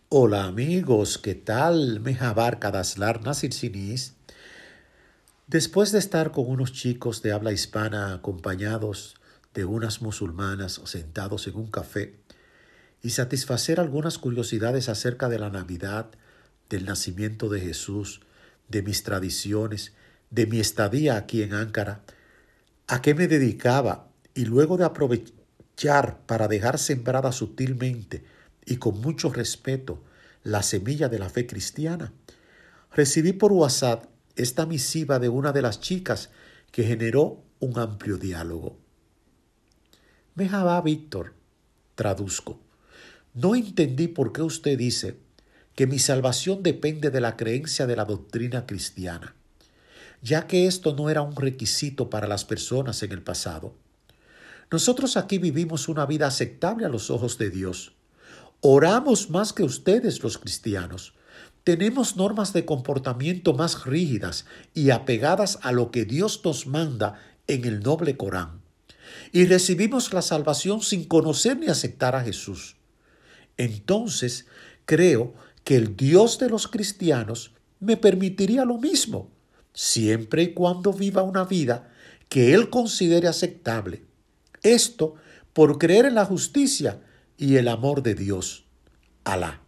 Hola amigos, ¿qué tal? Mejabar Kadaslar Nasir Sinis. Después de estar con unos chicos de habla hispana acompañados de unas musulmanas sentados en un café y satisfacer algunas curiosidades acerca de la Navidad, del nacimiento de Jesús, de mis tradiciones, de mi estadía aquí en Ankara, a qué me dedicaba y luego de aprovechar para dejar sembrada sutilmente y con mucho respeto la semilla de la fe cristiana, recibí por WhatsApp esta misiva de una de las chicas que generó un amplio diálogo. Mejaba Víctor, traduzco. No entendí por qué usted dice que mi salvación depende de la creencia de la doctrina cristiana, ya que esto no era un requisito para las personas en el pasado. Nosotros aquí vivimos una vida aceptable a los ojos de Dios. Oramos más que ustedes los cristianos. Tenemos normas de comportamiento más rígidas y apegadas a lo que Dios nos manda en el noble Corán. Y recibimos la salvación sin conocer ni aceptar a Jesús. Entonces, creo que el Dios de los cristianos me permitiría lo mismo, siempre y cuando viva una vida que Él considere aceptable. Esto por creer en la justicia y el amor de Dios, Alá.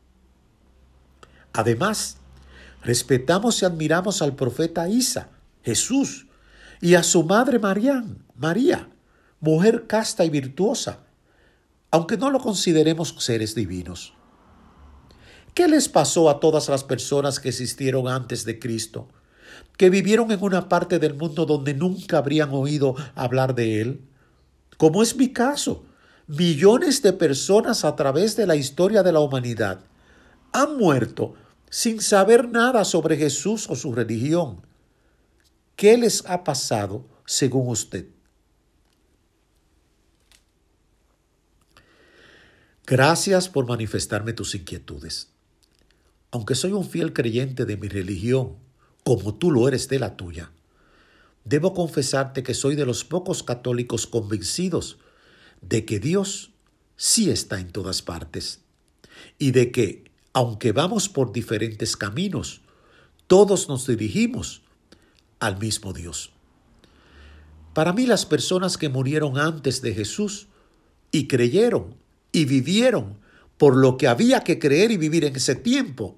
Además, respetamos y admiramos al profeta Isa, Jesús, y a su madre María, mujer casta y virtuosa, aunque no lo consideremos seres divinos. ¿Qué les pasó a todas las personas que existieron antes de Cristo, que vivieron en una parte del mundo donde nunca habrían oído hablar de Él? Como es mi caso, millones de personas a través de la historia de la humanidad han muerto sin saber nada sobre Jesús o su religión. ¿Qué les ha pasado según usted? Gracias por manifestarme tus inquietudes. Aunque soy un fiel creyente de mi religión, como tú lo eres de la tuya, debo confesarte que soy de los pocos católicos convencidos de que Dios sí está en todas partes y de que, aunque vamos por diferentes caminos, todos nos dirigimos al mismo Dios. Para mí, las personas que murieron antes de Jesús y creyeron y vivieron por lo que había que creer y vivir en ese tiempo,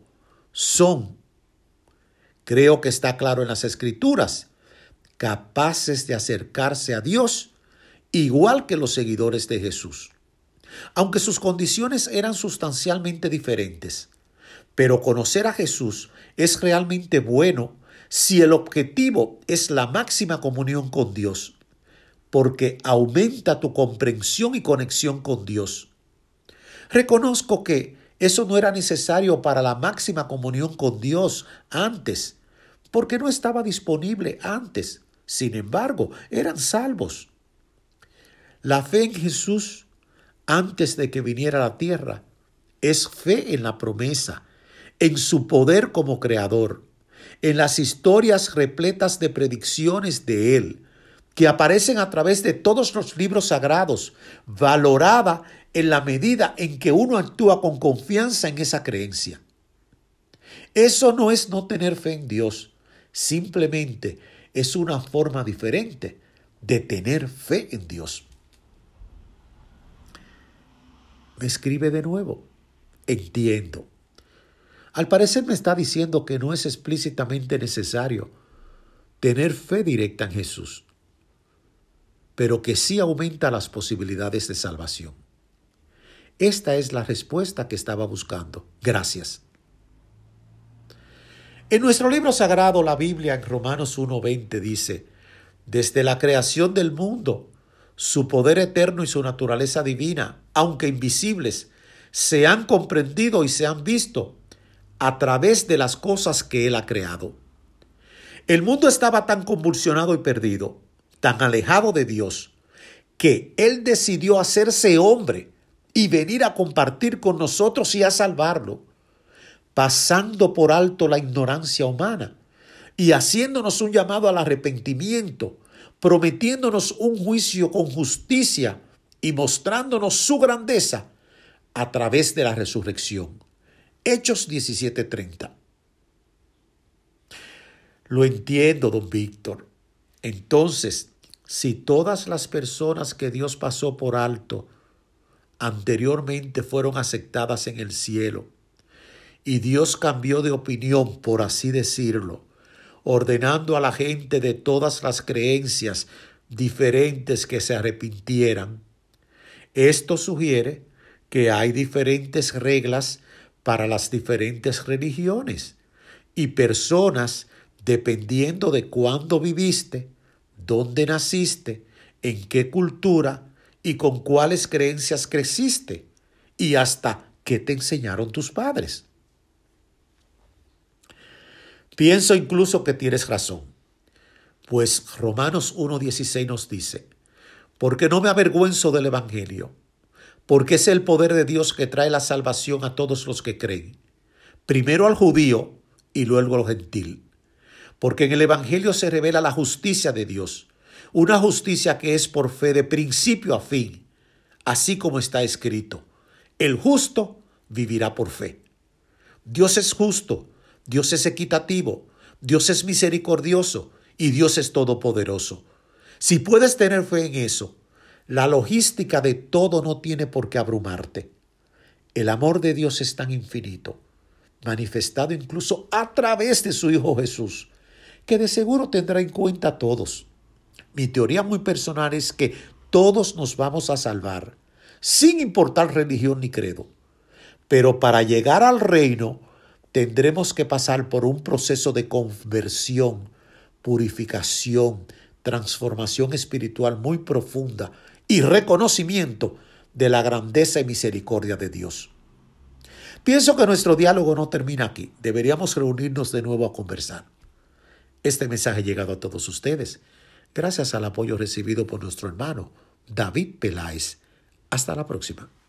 creo que está claro en las Escrituras, capaces de acercarse a Dios igual que los seguidores de Jesús. Aunque sus condiciones eran sustancialmente diferentes. Pero conocer a Jesús es realmente bueno si el objetivo es la máxima comunión con Dios, porque aumenta tu comprensión y conexión con Dios. Reconozco que eso no era necesario para la máxima comunión con Dios antes, porque no estaba disponible antes. Sin embargo, eran salvos. La fe en Jesús antes de que viniera a la tierra es fe en la promesa, en su poder como creador, en las historias repletas de predicciones de Él, que aparecen a través de todos los libros sagrados, valorada en la medida en que uno actúa con confianza en esa creencia. Eso no es no tener fe en Dios, simplemente es una forma diferente de tener fe en Dios. Me escribe de nuevo. Entiendo. Al parecer me está diciendo que no es explícitamente necesario tener fe directa en Jesús, pero que sí aumenta las posibilidades de salvación. Esta es la respuesta que estaba buscando. Gracias. En nuestro libro sagrado, la Biblia, en Romanos 1:20 dice: desde la creación del mundo, su poder eterno y su naturaleza divina, aunque invisibles, se han comprendido y se han visto a través de las cosas que Él ha creado. El mundo estaba tan convulsionado y perdido, tan alejado de Dios, que Él decidió hacerse hombre y venir a compartir con nosotros y a salvarlo, pasando por alto la ignorancia humana y haciéndonos un llamado al arrepentimiento, prometiéndonos un juicio con justicia y mostrándonos su grandeza a través de la resurrección. Hechos 17:30. Lo entiendo, don Víctor. Entonces, si todas las personas que Dios pasó por alto anteriormente fueron aceptadas en el cielo y Dios cambió de opinión, por así decirlo, ordenando a la gente de todas las creencias diferentes que se arrepintieran, esto sugiere que hay diferentes reglas para las diferentes religiones y personas dependiendo de cuándo viviste, dónde naciste, en qué cultura y con cuáles creencias creciste y hasta qué te enseñaron tus padres. Pienso incluso que tienes razón, pues Romanos 1:16 nos dice, porque no me avergüenzo del Evangelio, porque es el poder de Dios que trae la salvación a todos los que creen, primero al judío y luego al gentil. Porque en el Evangelio se revela la justicia de Dios, una justicia que es por fe de principio a fin, así como está escrito, el justo vivirá por fe. Dios es justo, Dios es equitativo, Dios es misericordioso y Dios es todopoderoso. Si puedes tener fe en eso, la logística de todo no tiene por qué abrumarte. El amor de Dios es tan infinito, manifestado incluso a través de su Hijo Jesús, que de seguro tendrá en cuenta a todos. Mi teoría muy personal es que todos nos vamos a salvar, sin importar religión ni credo. Pero para llegar al reino, tendremos que pasar por un proceso de conversión, purificación, transformación espiritual muy profunda y reconocimiento de la grandeza y misericordia de Dios. Pienso que nuestro diálogo no termina aquí. Deberíamos reunirnos de nuevo a conversar. Este mensaje ha llegado a todos ustedes gracias al apoyo recibido por nuestro hermano David Peláez. Hasta la próxima.